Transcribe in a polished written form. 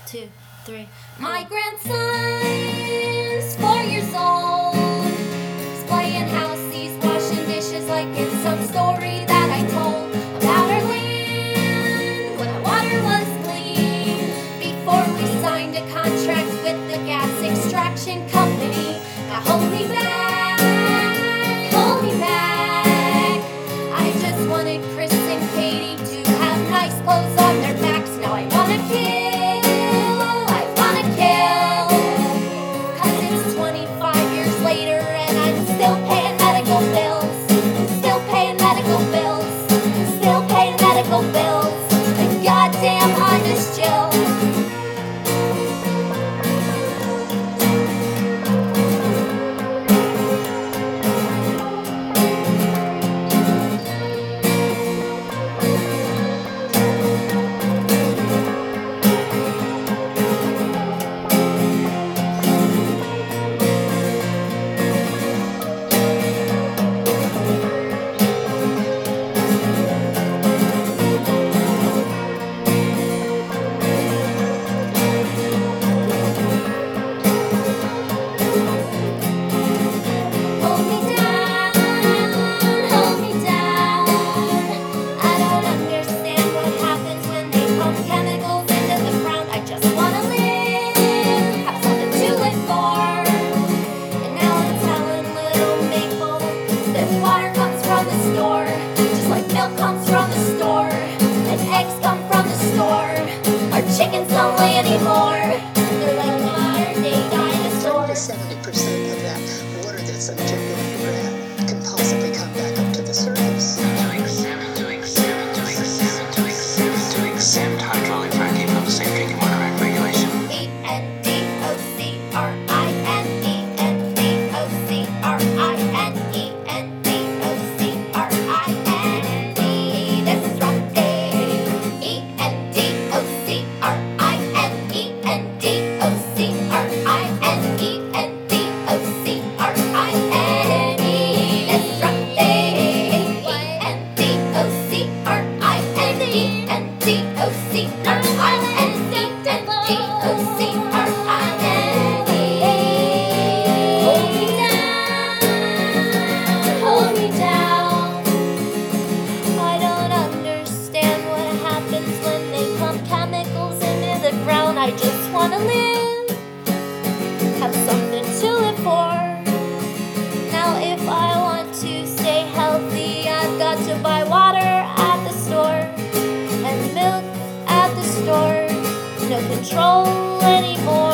2, 3. My grandson's 4 years old. He's playing house, he's washing dishes like it's some story that I told about our land when our water was clean. Before we signed a contract with the gas extraction company. Now hold me back, hold me back. I just wanted Chris and Katie to have nice clothes on their backs. Now I wanna kill. Still paying medical bills, still paying medical bills, still paying medical bills, and goddamn honest Jill. Comes from the store, and eggs come from the store. Our chickens don't lay anymore. They're like modern day dinosaurs. 70% of that water that's injected in the ground can possibly come back up to the surface. Doing exempt hydraulic fracking from the Safe Drinking Water Act regulation. I just wanna live, have something to live for. Now if I want to stay healthy, I've got to buy water at the store and milk at the store. No control anymore.